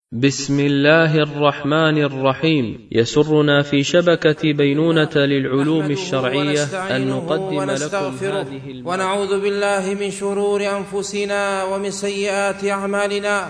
بسم الله الرحمن الرحيم. يسرنا في شبكة بينونة للعلوم الشرعية أن نقدم لكم هذه ونعوذ بالله من شرور أنفسنا ومن سيئات أعمالنا.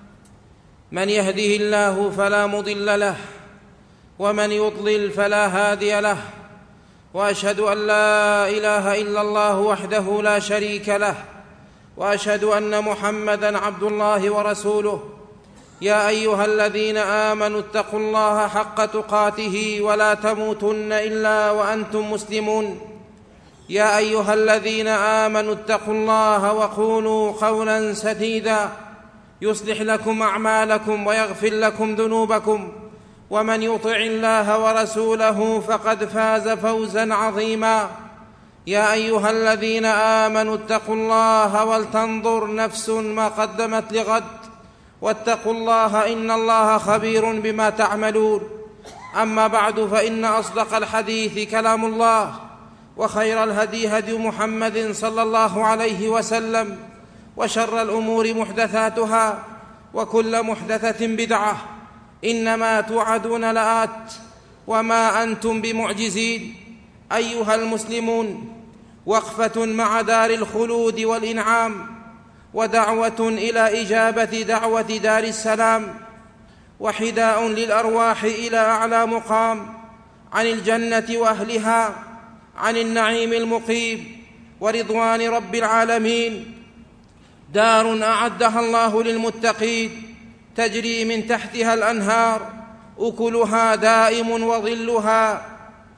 من يهده الله فلا مضل له ومن يضلل فلا هادي له، وأشهد أن لا إله إلا الله وحده لا شريك له، وأشهد أن محمدًا عبد الله ورسوله. يا أيها الذين آمنوا اتقوا الله حق تقاته ولا تموتن إلا وأنتم مسلمون. يا أيها الذين آمنوا اتقوا الله وقولوا قولا سديدا يصلح لكم أعمالكم ويغفر لكم ذنوبكم، ومن يطع الله ورسوله فقد فاز فوزا عظيما. يا أيها الذين آمنوا اتقوا الله ولتنظر نفس ما قدمت لغد، واتقوا الله إن الله خبير بما تعملون. أما بعد، فإن أصدق الحديث كلام الله، وخير الهدي هدي محمد صلى الله عليه وسلم، وشر الأمور محدثاتها، وكل محدثة بدعة. إنما توعدون لآت وما أنتم بمعجزين. أيها المسلمون، وقفة مع دار الخلود والإنعام، ودعوة إلى إجابة دعوة دار السلام، وحداء للأرواح إلى أعلى مقام، عن الجنة وأهلها، عن النعيم المقيم ورضوان رب العالمين. دار أعدها الله للمتقين، تجري من تحتها الأنهار، أكلها دائم وظلها.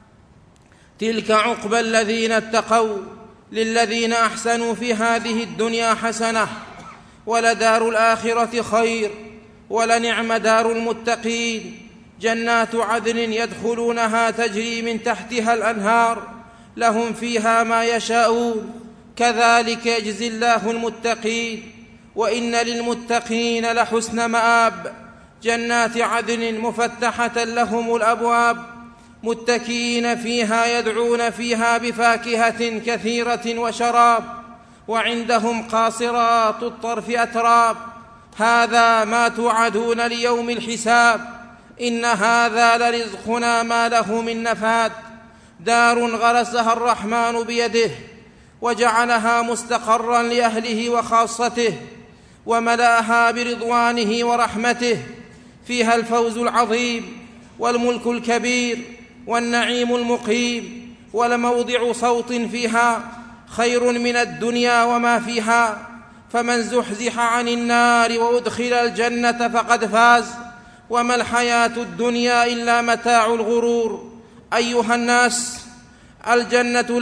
تلك عقبى الذين اتقوا، للذين أحسنوا في هذه الدنيا حسنة، ولدار الآخرة خير، ولنعم دار المتقين. جنات عدن يدخلونها تجري من تحتها الأنهار، لهم فيها ما يشاءون، كذلك يجزي الله المتقين. وإن للمتقين لحسن مآب. جنات عدن مفتحة لهم الأبواب، متكئين فيها يدعون فيها بفاكهة كثيرة وشراب، وعندهم قاصرات الطرف أتراب. هذا ما توعدون ليوم الحساب، إن هذا لرزقنا ما له من نفاد. دار غرسها الرحمن بيده، وجعلها مستقرا لأهله وخاصته، وملأها برضوانه ورحمته. فيها الفوز العظيم والملك الكبير والنعيم المقيم، ولموضع صوت فيها خير من الدنيا وما فيها. فمن زحزح عن النار وأدخل الجنة فقد فاز، وما الحياة الدنيا إلا متاع الغرور. أيها الناس، الجنة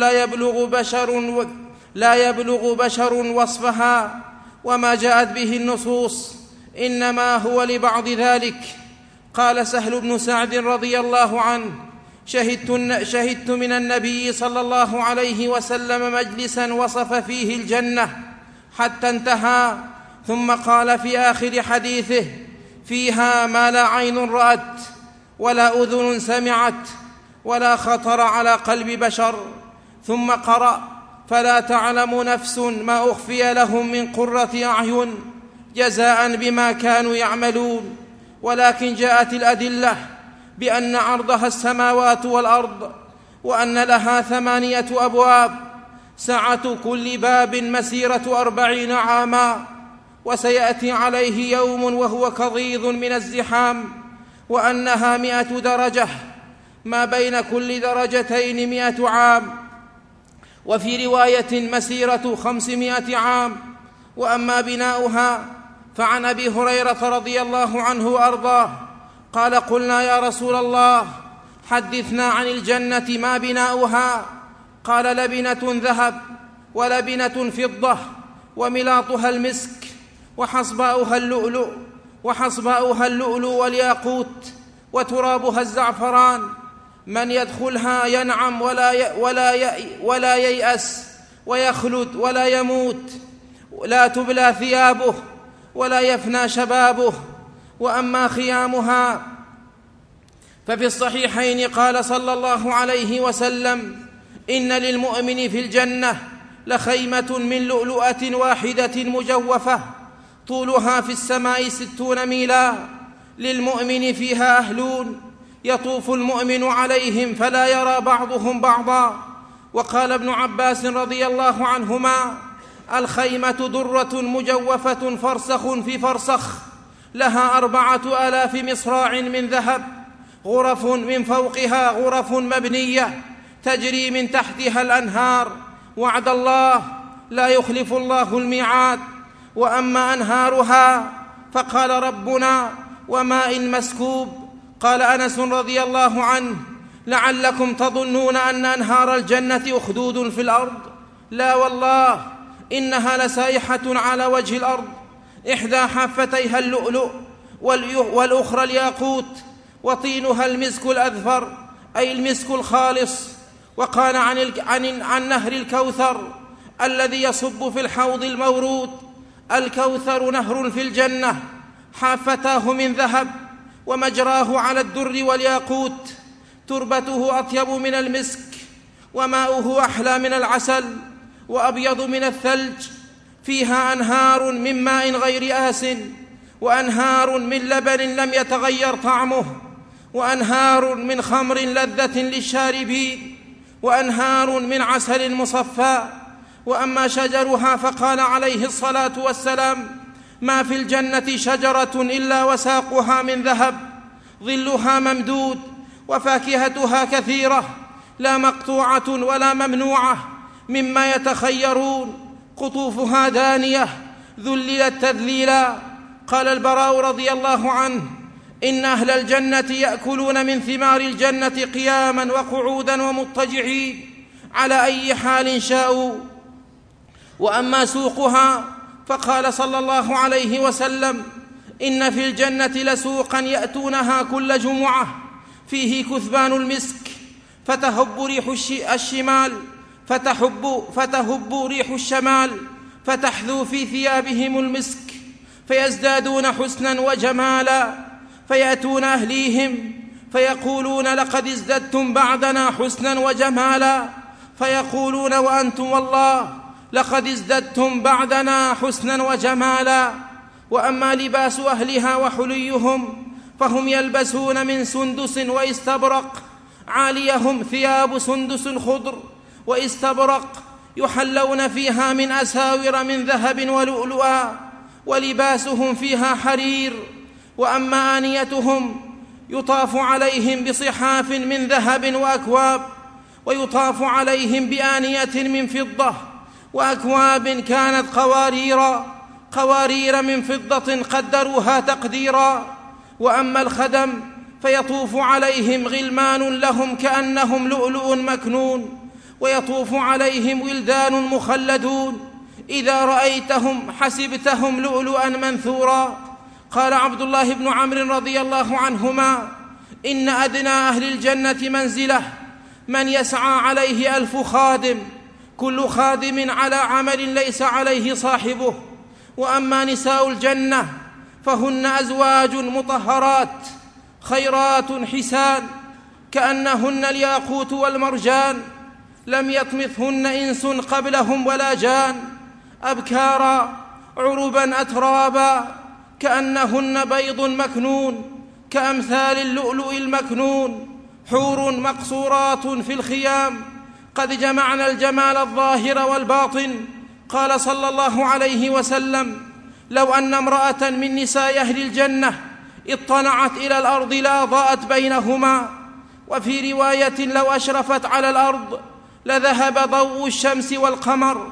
لا يبلغ بشر وصفها وما جاءت به النصوص، إنما هو لبعض ذلك. قال سهل بن سعد رضي الله عنه: شهدت من النبي صلى الله عليه وسلم مجلسا وصف فيه الجنة حتى انتهى، ثم قال في آخر حديثه: فيها ما لا عين رأت ولا أذن سمعت ولا خطر على قلب بشر. ثم قرأ: فلا تعلم نفس ما أخفي لهم من قرة أعين جزاء بما كانوا يعملون. ولكن جاءت الأدلة بأن عرضها السماوات والأرض، وأن لها 8 أبواب، سعة كل باب مسيرة 40 عاما، وسيأتي عليه يوم وهو كظيظ من الزحام، وأنها 100 درجة، ما بين كل درجتين 100 عام، وفي رواية مسيرة 500 عام. وأما بناؤها فعن أبي هريرة رضي الله عنه وأرضاه قال: قلنا يا رسول الله حدثنا عن الجنة ما بناؤها؟ قال: لبنة ذهب، ولبنة فضة، وملاطها المسك، وحصباؤها اللؤلؤ والياقوت، وترابها الزعفران. من يدخلها ينعم ولا ييأس، ويخلد ولا يموت، لا تبلى ثيابه ولا يفنى شبابه. وأما خيامها ففي الصحيحين قال صلى الله عليه وسلم: إن للمؤمن في الجنة لخيمة من لؤلؤة واحدة مجوفة، طولها في السماء 60 ميلا، للمؤمن فيها أهلون يطوف المؤمن عليهم فلا يرى بعضهم بعضا. وقال ابن عباس رضي الله عنهما: الخيمة درة مجوفة فرسخ في فرسخ، لها 4000 مصراع من ذهب، غرف من فوقها غرف مبنية تجري من تحتها الأنهار، وعد الله لا يخلف الله الميعاد. وأما أنهارها فقال ربنا: وماء مسكوب. قال أنس رضي الله عنه: لعلكم تظنون أن أنهار الجنة أخدود في الأرض، لا والله إنها لسائحة على وجه الأرض، إحدى حافتيها اللؤلؤ والأخرى الياقوت، وطينها المسك الأذفر أي المسك الخالص. وقال عن نهر الكوثر الذي يصب في الحوض المورود: الكوثر نهر في الجنة، حافتاه من ذهب، ومجراه على الدر والياقوت، تربته أطيب من المسك، وماؤه أحلى من العسل، وأبيض من الثلج. فيها أنهار من ماء غير آسن، وأنهار من لبن لم يتغير طعمه، وأنهار من خمر لذة للشاربين، وأنهار من عسل مصفى. وأما شجرها فقال عليه الصلاة والسلام: ما في الجنة شجرة إلا وساقها من ذهب، ظلها ممدود، وفاكهتها كثيرة، لا مقطوعة ولا ممنوعة مما يتخيرون، قطوفها دانية ذللت تذليلا. قال البراء رضي الله عنه: إن أهل الجنة يأكلون من ثمار الجنة قياما وقعودا ومضطجعين على أي حال شاءوا. وأما سوقها فقال صلى الله عليه وسلم: إن في الجنة لسوقا يأتونها كل جمعة، فيه كثبان المسك، فتهب ريح الشمال فتحذو في ثيابهم المسك، فيزدادون حسنا وجمالا، فيأتون أهليهم فيقولون: لقد ازددتم بعدنا حسنا وجمالا، فيقولون: وأنتم والله لقد ازددتم بعدنا حسنا وجمالا. وأما لباس أهلها وحليهم فهم يلبسون من سندس واستبرق، عاليهم ثياب سندس خضر واستبرق، يحلون فيها من أساور من ذهب ولؤلؤا، ولباسهم فيها حرير. وأما آنيتهم يطاف عليهم بصحاف من ذهب وأكواب، ويطاف عليهم بآنية من فضة، وأكواب كانت قوارير من فضة قدروها تقديرا. وأما الخدم فيطوف عليهم غلمان لهم كأنهم لؤلؤ مكنون، ويطوف عليهم ولدان مخلدون، إذا رأيتهم حسبتهم لؤلؤا منثورا. قال عبد الله بن عمرو رضي الله عنهما: إن أدنى أهل الجنة منزلة من يسعى عليه 1000 خادم، كل خادم على عمل ليس عليه صاحبه. وأما نساء الجنة فهن أزواج مطهرات خيرات حسان، كأنهن الياقوت والمرجان، لم يطمثهن إنس قبلهم ولا جان، أبكارا عربا أترابا، كأنهن بيض مكنون، كأمثال اللؤلؤ المكنون، حور مقصورات في الخيام، قد جمعنا الجمال الظاهر والباطن. قال صلى الله عليه وسلم: لو أن امرأة من نساء أهل الجنة اطلعت إلى الأرض لأضاءت بينهما. وفي رواية: لو أشرفت على الأرض لذهب ضوء الشمس والقمر،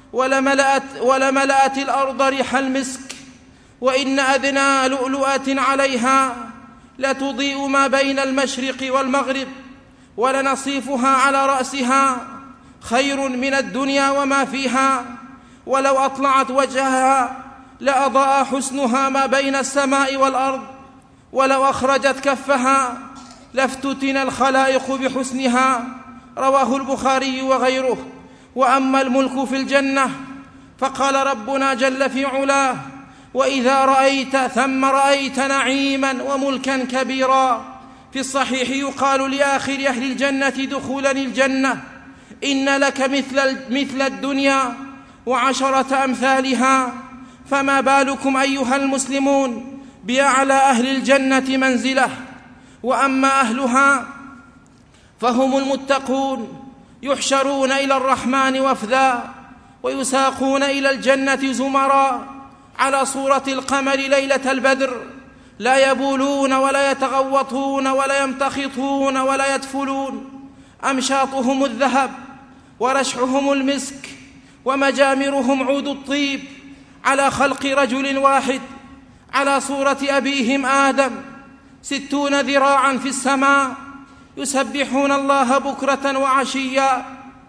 ولملأت الأرض ريح المسك. وإن أدنى لؤلؤة عليها لتضيء ما بين المشرق والمغرب، ولنصيفها على رأسها خير من الدنيا وما فيها، ولو أطلعت وجهها لأضاء حسنها ما بين السماء والأرض، ولو أخرجت كفها لافتتن الخلائق بحسنها. رواه البخاري وغيره. وأما الملك في الجنة فقال ربنا جل في علاه: وإذا رأيت ثم رأيت نعيما وملكا كبيرا. في الصحيح يقال لآخر أهل الجنة دخولا الجنة: إن لك مثل الدنيا و10 أمثالها. فما بالكم أيها المسلمون بأعلى أهل الجنة منزلة. وأما أهلها فهم المتقون، يحشرون إلى الرحمن وفدا ويساقون إلى الجنة زمرا على صورة القمر ليلة البدر، لا يبولون ولا يتغوطون ولا يمتخطون ولا يدفلون، أمشاطهم الذهب ورشحهم المسك ومجامرهم عود الطيب، على خلق رجل واحد على صورة أبيهم آدم، 60 ذراعا في السماء، يسبحون الله بكرة وعشيا،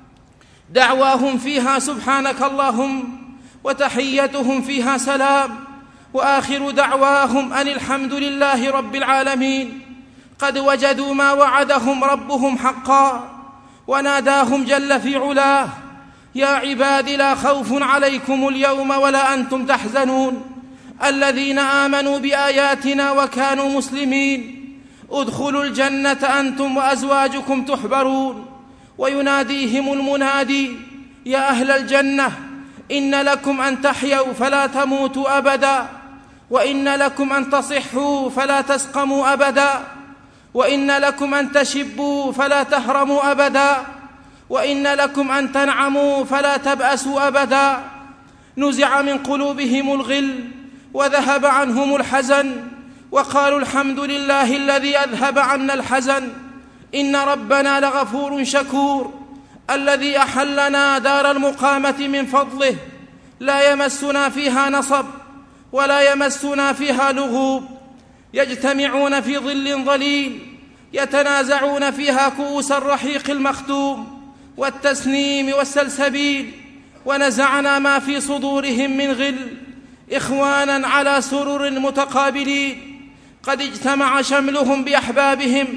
دعواهم فيها سبحانك اللهم، وتحيتهم فيها سلام، وآخر دعواهم أن الحمد لله رب العالمين. قد وجدوا ما وعدهم ربهم حقا، وناداهم جل في علاه: يا عباد لا خوف عليكم اليوم ولا أنتم تحزنون الذين آمنوا بآياتنا وكانوا مسلمين، ادخلوا الجنة أنتم وأزواجكم تحبرون. ويناديهم المنادي: يا أهل الجنة إن لكم أن تحيوا فلا تموتوا أبدا، وإن لكم أن تصحوا فلا تسقموا أبدا، وإن لكم أن تشبوا فلا تهرموا أبدا، وإن لكم أن تنعموا فلا تبأسوا أبدا. نزع من قلوبهم الغل وذهب عنهم الحزن، وقالوا الحمد لله الذي أذهب عنا الحزن، إن ربنا لغفور شكور، الذي أحلنا دار المقامة من فضله، لا يمسنا فيها نصب ولا يمسنا فيها لغوب. يجتمعون في ظل ظليل، يتنازعون فيها كؤوس الرحيق المختوم والتسنيم والسلسبيل، ونزعنا ما في صدورهم من غل، إخوانا على سرر متقابلين، قد اجتمع شملهم بأحبابهم،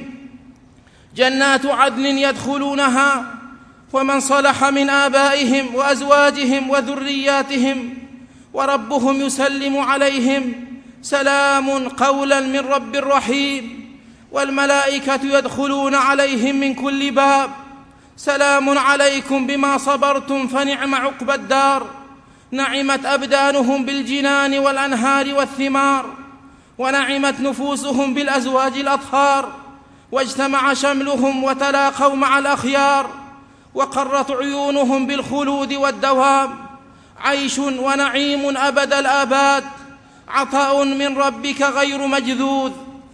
جنات عدن يدخلونها، ومن صلح من آبائهم وأزواجهم وذرياتهم، وربهم يسلم عليهم: سلام قولا من رب رحيم. والملائكة يدخلون عليهم من كل باب: سلام عليكم بما صبرتم فنعم عقبى الدار. نعمت أبدانهم بالجنان والأنهار والثمار، ونعمت نفوسهم بالأزواج الأطهار، واجتمع شملهم وتلاقوا مع الأخيار، وقرت عيونهم بالخلود والدوام، عيش ونعيم أبد الآباد، عطاء من ربك غير مجذوذ،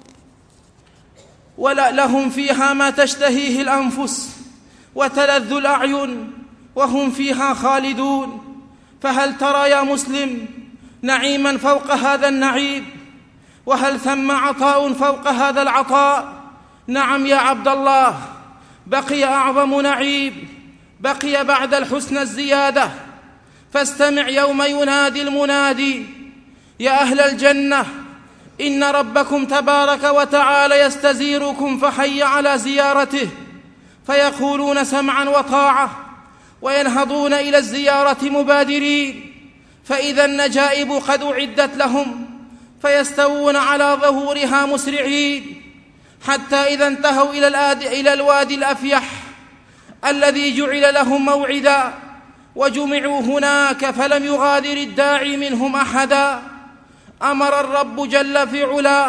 ولهم فيها ما تشتهيه الأنفس وتلذ الأعين، وهم فيها خالدون. فهل ترى يا مسلم نعيما فوق هذا النعيم؟ وهل ثم عطاء فوق هذا العطاء؟ نعم يا عبد الله، بقي أعظم نعيم، بقي بعد الحسن الزيادة. فاستمع يوم ينادي المنادي: يا أهل الجنة إن ربكم تبارك وتعالى يستزيركم، فحي على زيارته. فيقولون سمعا وطاعة، وينهضون إلى الزيارة مبادرين، فإذا النجائب قد أعدت لهم، فيستوون على ظهورها مسرعين، حتى إذا انتهوا إلى الوادي الأفيح الذي جعل لهم موعدا، وجمعوا هناك فلم يغادر الداعي منهم أحدا، أمر الرب جل في علاه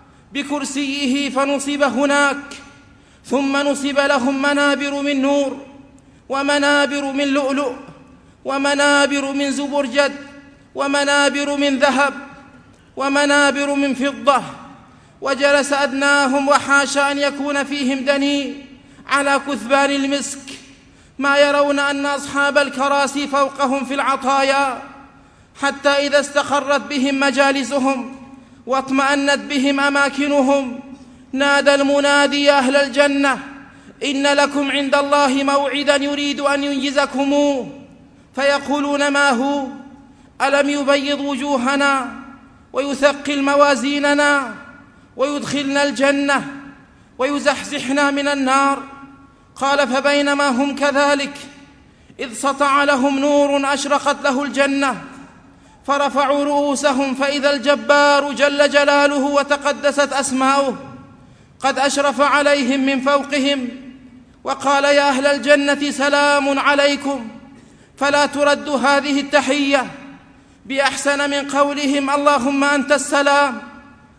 بكرسيه فنصب هناك، ثم نصب لهم منابر من نور، ومنابر من لؤلؤ، ومنابر من زبرجد، ومنابر من ذهب، ومنابر من فضة. وجلس أدناهم، وحاشا أن يكون فيهم دني على كثبان المسك، ما يرون أن أصحاب الكراسي فوقهم في العطايا، حتى إذا استقرت بهم مجالسهم واطمأنت بهم أماكنهم، نادى المنادي: يا أهل الجنة إن لكم عند الله موعدا يريد أن ينجزكموه. فيقولون: ما هو؟ ألم يبيض وجوهنا ويثقل موازيننا ويدخلنا الجنة ويزحزحنا من النار؟ قال: فبينما هم كذلك إذ سطع لهم نور أشرقت له الجنة، فرفعوا رؤوسهم فإذا الجبار جل جلاله وتقدست أسماؤه قد أشرف عليهم من فوقهم، وقال: يا أهل الجنة سلام عليكم. فلا ترد هذه التحية بأحسن من قولهم: اللهم أنت السلام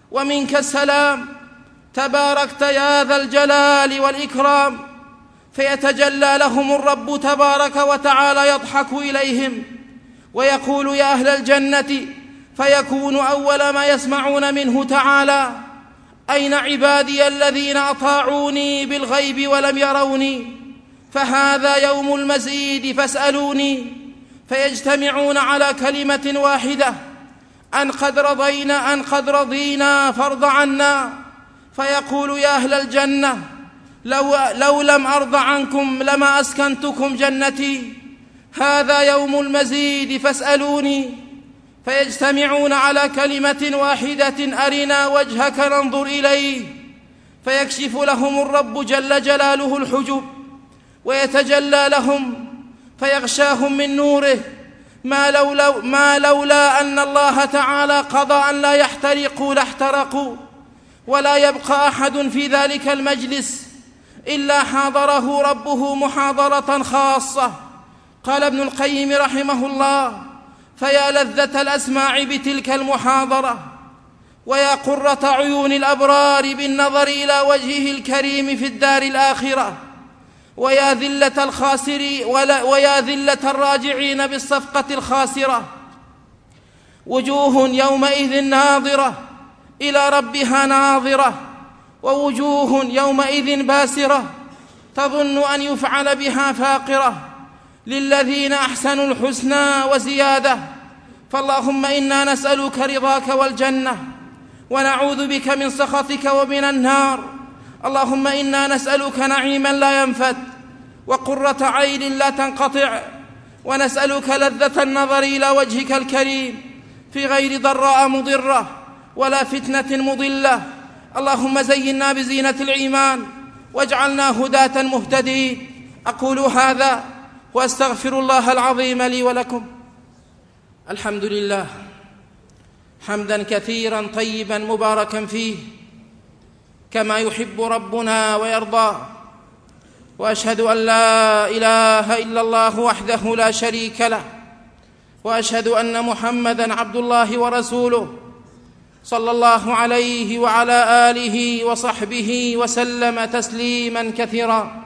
ومنك السلام، تباركت يا ذا الجلال والإكرام. فيتجلى لهم الرب تبارك وتعالى يضحك إليهم ويقول يا أهل الجنة، فيكون أول ما يسمعون منه تعالى: أين عبادي الذين أطاعوني بالغيب ولم يروني؟ فهذا يوم المزيد فاسألوني. فيجتمعون على كلمة واحدة: أن قد رضينا فارض عنا. فيقول يا أهل الجنة: لو لم أرض عنكم لما أسكنتكم جنتي. هذا يوم المزيد فاسألوني. فيجتمعون على كلمة واحدة: أرنا وجهك ننظر إليه. فيكشف لهم الرب جل جلاله الحجب ويتجلى لهم فيغشاهم من نوره ما لولا أن الله تعالى قضى أن لا يحترقوا لاحترقوا، ولا يبقى أحد في ذلك المجلس إلا حاضره ربه محاضرة خاصة. قال ابن القيم رحمه الله: فيا لذة الأسماع بتلك المحاضرة، ويا قرة عيون الأبرار بالنظر إلى وجهه الكريم في الدار الآخرة، ويا ذلة الراجعين بالصفقة الخاسرة. وجوه يومئذ ناظرة إلى ربها ناظرة، ووجوه يومئذ باسرة تظن أن يفعل بها فاقرة. للذين أحسنوا الحسنى وزيادة. فاللهم إنا نسألك رضاك والجنة، ونعوذ بك من سخطك ومن النار. اللهم إنا نسألك نعيما لا ينفد، وقرة عين لا تنقطع، ونسألك لذة النظر إلى وجهك الكريم في غير ضراء مضرة ولا فتنة مضلة. اللهم زينا بزينة الإيمان واجعلنا هداة مهتدين. أقول هذا وأستغفر الله العظيم لي ولكم. الحمد لله حمدا كثيرا طيبا مباركا فيه كما يحب ربنا ويرضى. وأشهد أن لا إله إلا الله وحده لا شريك له، وأشهد أن محمدًا عبد الله ورسوله، صلى الله عليه وعلى آله وصحبه وسلم تسليمًا كثيرا.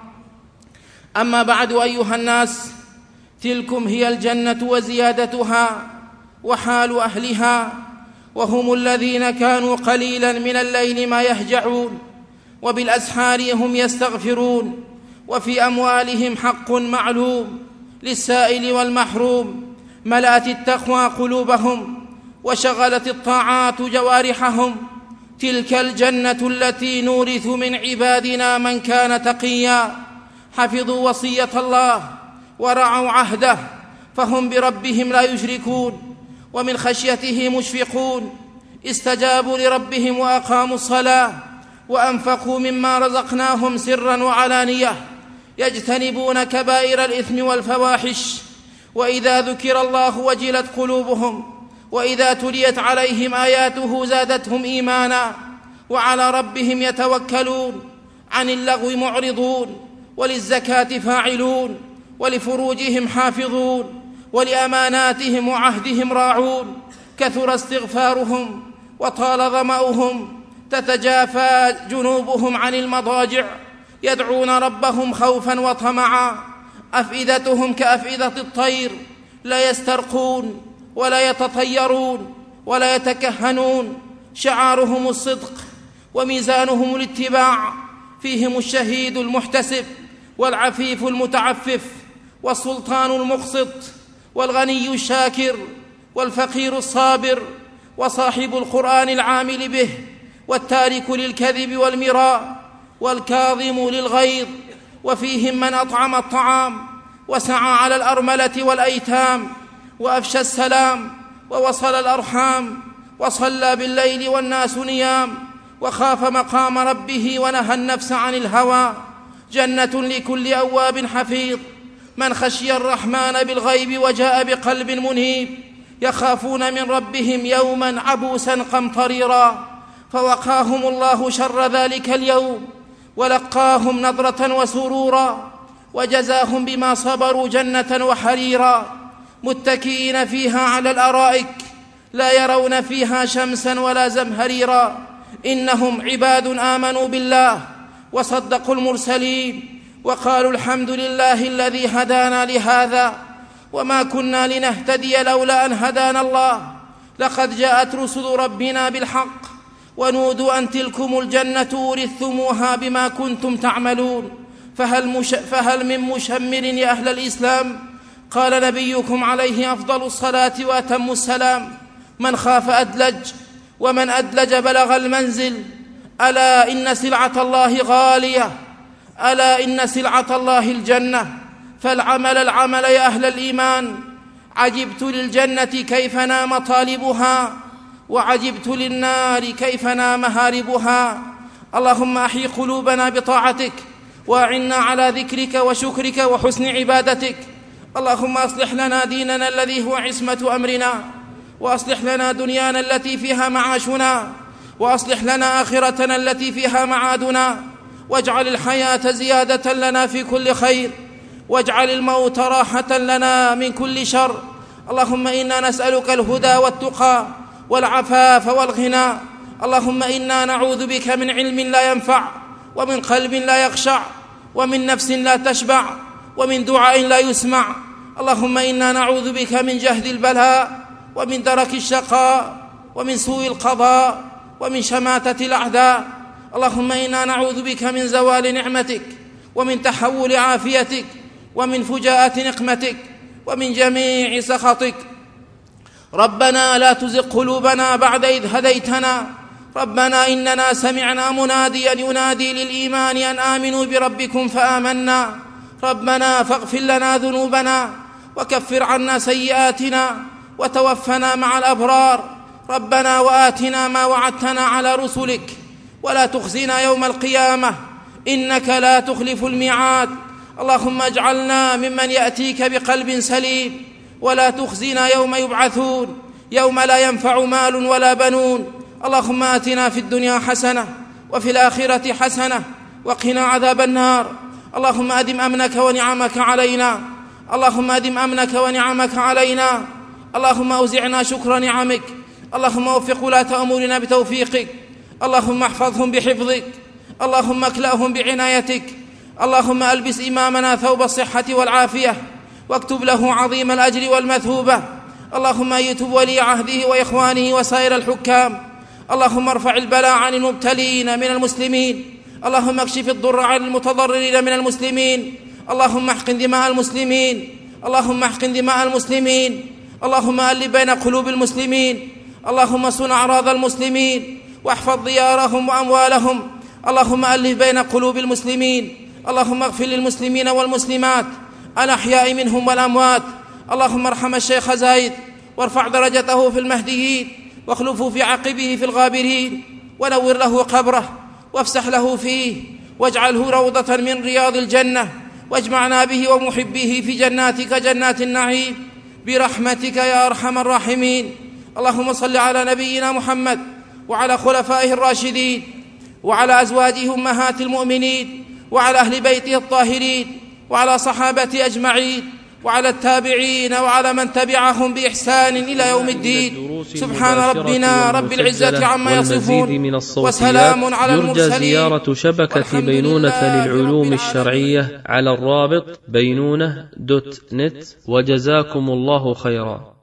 أما بعد، أيها الناس، تلكم هي الجنة وزيادتها وحال أهلها، وهم الذين كانوا قليلا من الليل ما يهجعون، وبالأسحار هم يستغفرون، وفي أموالهم حق معلوم للسائل والمحروم. ملأت التقوى قلوبهم وشغلت الطاعات جوارحهم. تلك الجنة التي نورث من عبادنا من كان تقيا، حفظوا وصية الله ورعوا عهده، فهم بربهم لا يشركون ومن خشيته مشفقون. استجابوا لربهم وأقاموا الصلاة وأنفقوا مما رزقناهم سرا وعلانية، يجتنبون كبائر الإثم والفواحش. وإذا ذكر الله وجلت قلوبهم، وإذا تليت عليهم آياته زادتهم إيمانا، وعلى ربهم يتوكلون. عن اللغو معرضون، وللزكاة فاعلون، ولفروجهم حافظون، ولأماناتهم وعهدهم راعون. كثر استغفارهم وطال ظمأهم، تتجافى جنوبهم عن المضاجع، يدعون ربهم خوفا وطمعا. أفئدتهم كأفئدة الطير، لا يسترقون ولا يتطيرون ولا يتكهنون. شعارهم الصدق وميزانهم الاتباع. فيهم الشهيد المحتسب، والعفيف المتعفف، والسلطان المقسط، والغني الشاكر، والفقير الصابر، وصاحب القرآن العامل به، والتارك للكذب والمراء، والكاظم للغيظ. وفيهم من أطعم الطعام، وسعى على الأرملة والأيتام، وأفشى السلام، ووصل الأرحام، وصلى بالليل والناس نيام، وخاف مقام ربه ونهى النفس عن الهوى. جنة لكل أواب حفيظ، من خشي الرحمن بالغيب وجاء بقلب منيب. يخافون من ربهم يوما عبوسا قمطريرا، فوقاهم الله شر ذلك اليوم، ولقاهم نضرة وسرورا، وجزاهم بما صبروا جنة وحريرا، متكئين فيها على الأرائك، لا يرون فيها شمسا ولا زمهريرا، إنهم عباد آمنوا بالله وصدقوا المرسلين وقالوا الحمد لله الذي هدانا لهذا وما كنا لنهتدي لولا أن هدانا الله لقد جاءت رسل ربنا بالحق ونودوا أن تلكم الجنة أورثتموها بما كنتم تعملون فهل من مشمر يا أهل الإسلام؟ قال نبيكم عليه أفضل الصلاة وأتم السلام: من خاف أدلج، ومن أدلج بلغ المنزل. ألا إن سلعة الله غالية، ألا إن سلعة الله الجنة، فالعمل العمل يا أهل الإيمان. عجبت للجنة كيف نام طالبها، وعجبت للنار كيف نام هاربها. اللهم أحيي قلوبنا بطاعتك، وأعنا على ذكرك وشكرك وحسن عبادتك. اللهم أصلح لنا ديننا الذي هو عصمة أمرنا، وأصلح لنا دنيانا التي فيها معاشنا، وأصلح لنا آخرتنا التي فيها معادنا، واجعل الحياة زيادة لنا في كل خير، واجعل الموت راحة لنا من كل شر. اللهم إنا نسألك الهدى والتقى والعفاف والغنى. اللهم إنا نعوذ بك من علم لا ينفع، ومن قلب لا يخشع، ومن نفس لا تشبع، ومن دعاء لا يسمع. اللهم إنا نعوذ بك من جهد البلاء، ومن درك الشقاء، ومن سوء القضاء، ومن شماتة الأعداء. اللهم إنا نعوذ بك من زوال نعمتك، ومن تحول عافيتك، ومن فجاءة نقمتك، ومن جميع سخطك. ربنا لا تزغ قلوبنا بعد إذ هديتنا. ربنا إننا سمعنا مناديا ينادي للإيمان أن آمنوا بربكم فآمنا. ربنا فاغفر لنا ذنوبنا، وكفر عنا سيئاتنا، وتوفنا مع الأبرار. ربنا وآتنا ما وعدتنا على رسلك، ولا تخزنا يوم القيامة، إنك لا تخلف الميعاد. اللهم اجعلنا ممن يأتيك بقلب سليم، ولا تخزنا يوم يبعثون، يوم لا ينفع مال ولا بنون. اللهم آتنا في الدنيا حسنة، وفي الآخرة حسنة، وقنا عذاب النار. اللهم أدم أمنك ونعمك علينا، اللهم أدم أمنك ونعمك علينا. اللهم أوزعنا شكر نعمك. اللهم وفق ولاة أمورنا بتوفيقك. اللهم احفظهم بحفظك. اللهم اكلأهم بعنايتك. اللهم ألبس إمامنا ثوب الصحة والعافية، واكتب له عظيم الأجر والمثوبة. اللهم أيتب ولي عهده وإخوانه وسائر الحكام. اللهم ارفع البلاء عن المبتلين من المسلمين. اللهم اكشف الضر عن المتضررين من المسلمين. اللهم احقن دماء المسلمين. اللهم احقن دماء المسلمين. اللهم ألف بين قلوب المسلمين. اللهم صن أعراض المسلمين، واحفظ ديارهم وأموالهم. اللهم ألف بين قلوب المسلمين. اللهم اغفر للمسلمين والمسلمات الأحياء منهم والأموات. اللهم ارحم الشيخ زايد، وارفع درجته في المهديين، واخلفه في عقبه في الغابرين، ونور له قبره، وافسح له فيه، واجعله روضة من رياض الجنة، واجمعنا به ومحبيه في جناتك جنات النعيم برحمتك يا أرحم الراحمين. اللهم صل على نبينا محمد وعلى خلفائه الراشدين، وعلى أزواجه أمهات المؤمنين، وعلى أهل بيته الطاهرين، وعلى صحابته أجمعين، وعلى التابعين، وعلى من تبعهم بإحسان إلى يوم الدين. سبحان ربنا رب العزة عما يصفون، وسلام على المرسلين. يرجى زيارة شبكة بينونة للعلوم الشرعية على الرابط بينونة.net. وجزاكم الله خيرا.